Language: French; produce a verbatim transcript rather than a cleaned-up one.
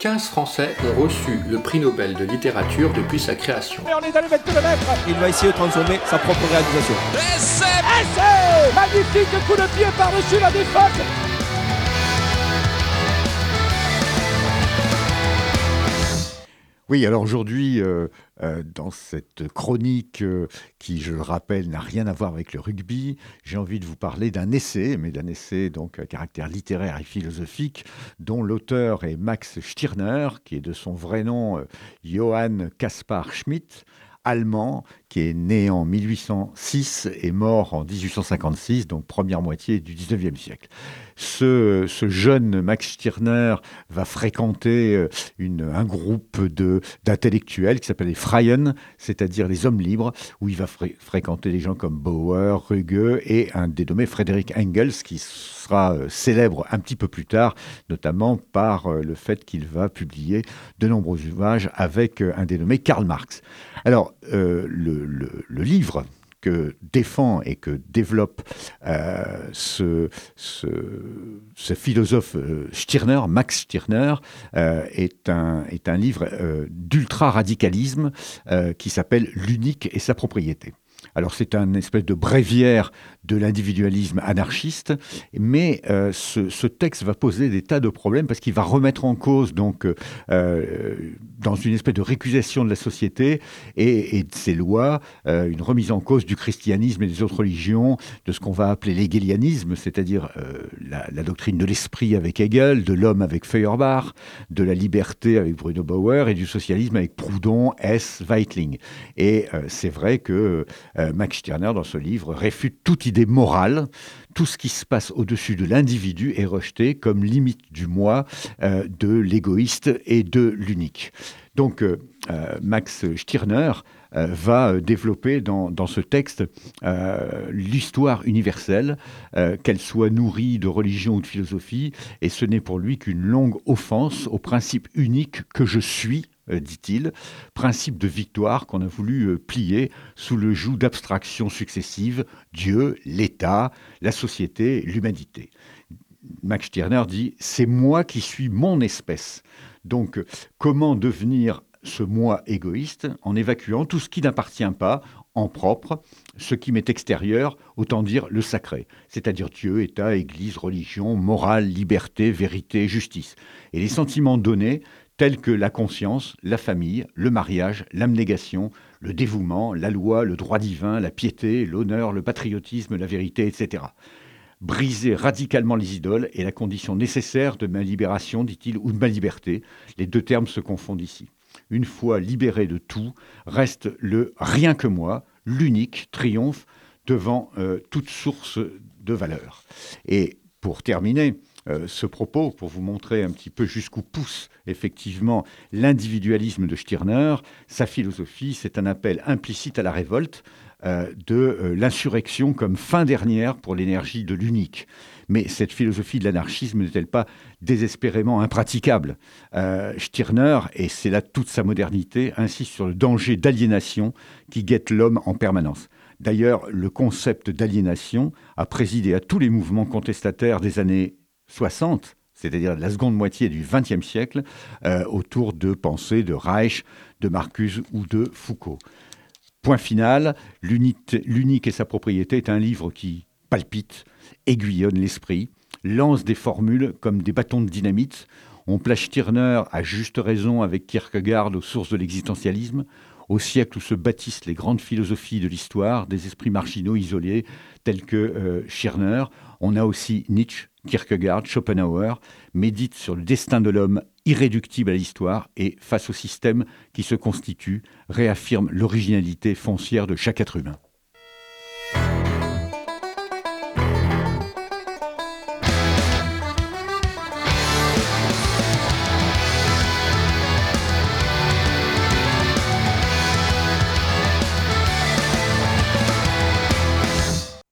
quinze Français ont reçu le prix Nobel de littérature depuis sa création. Et on est dans les vingt kilomètres. Il va essayer de transformer sa propre réalisation. Essai Essai Magnifique coup de pied par-dessus la défense. Oui, alors aujourd'hui, euh, euh, dans cette chronique euh, qui, je le rappelle, n'a rien à voir avec le rugby, j'ai envie de vous parler d'un essai, mais d'un essai donc à caractère littéraire et philosophique, dont l'auteur est Max Stirner, qui est de son vrai nom euh, Johann Caspar Schmidt, allemand, qui est né en mille huit cent six et mort en dix-huit cent cinquante-six, donc première moitié du dix-neuvième siècle. Ce, ce jeune Max Stirner va fréquenter une, un groupe de, d'intellectuels qui s'appelle les Freien, c'est-à-dire les hommes libres, où il va fré- fréquenter des gens comme Bauer, Ruge et un dénommé Frédéric Engels, qui sera célèbre un petit peu plus tard, notamment par le fait qu'il va publier de nombreux ouvrages avec un dénommé Karl Marx. Alors, euh, le, le, le livre que défend et que développe euh, ce, ce, ce philosophe euh, Stirner, Max Stirner, euh, est, un, est un livre euh, d'ultra-radicalisme euh, qui s'appelle « L'unique et sa propriété ». Alors c'est un espèce de bréviaire de l'individualisme anarchiste, mais euh, ce, ce texte va poser des tas de problèmes parce qu'il va remettre en cause, donc, euh, dans une espèce de récusation de la société et, et de ses lois, euh, une remise en cause du christianisme et des autres religions, de ce qu'on va appeler l'hégélianisme, c'est-à-dire euh, la, la doctrine de l'esprit avec Hegel, de l'homme avec Feuerbach, de la liberté avec Bruno Bauer et du socialisme avec Proudhon, Hess, Weitling. Et euh, c'est vrai que euh, Max Stirner, dans ce livre, réfute toute idée morale. Tout ce qui se passe au-dessus de l'individu est rejeté comme limite du moi, euh, de l'égoïste et de l'unique. Donc, euh, euh, Max Stirner euh, va développer dans, dans ce texte euh, l'histoire universelle, euh, qu'elle soit nourrie de religion ou de philosophie, et ce n'est pour lui qu'une longue offense au principe unique que je suis, dit-il, principe de victoire qu'on a voulu plier sous le joug d'abstractions successives, Dieu, l'État, la société, l'humanité. Max Stirner dit « c'est moi qui suis mon espèce ». Donc, comment devenir ce moi égoïste en évacuant tout ce qui n'appartient pas en propre, ce qui m'est extérieur, autant dire le sacré, c'est-à-dire Dieu, État, Église, religion, morale, liberté, vérité, justice. Et les sentiments donnés, tels que la conscience, la famille, le mariage, l'abnégation, le dévouement, la loi, le droit divin, la piété, l'honneur, le patriotisme, la vérité, et cetera. Briser radicalement les idoles est la condition nécessaire de ma libération, dit-il, ou de ma liberté. Les deux termes se confondent ici. Une fois libéré de tout, reste le rien que moi, l'unique triomphe devant euh, toute source de valeur. Et pour terminer, Euh, ce propos, pour vous montrer un petit peu jusqu'où pousse effectivement l'individualisme de Stirner, sa philosophie, c'est un appel implicite à la révolte, euh, de euh, l'insurrection comme fin dernière pour l'énergie de l'unique. Mais cette philosophie de l'anarchisme n'est-elle pas désespérément impraticable ? euh, Stirner, et c'est là toute sa modernité, insiste sur le danger d'aliénation qui guette l'homme en permanence. D'ailleurs, le concept d'aliénation a présidé à tous les mouvements contestataires des années soixante, c'est-à-dire la seconde moitié du vingtième siècle, euh, autour de pensées de Reich, de Marcuse ou de Foucault. Point final, l'unité, l'unique et sa propriété est un livre qui palpite, aiguillonne l'esprit, lance des formules comme des bâtons de dynamite. On place Stirner à juste raison avec Kierkegaard aux sources de l'existentialisme, au siècle où se bâtissent les grandes philosophies de l'histoire, des esprits marginaux isolés tels que euh, Stirner. On a aussi Nietzsche, Kierkegaard, Schopenhauer, méditent sur le destin de l'homme irréductible à l'histoire et, face au système qui se constitue, réaffirment l'originalité foncière de chaque être humain.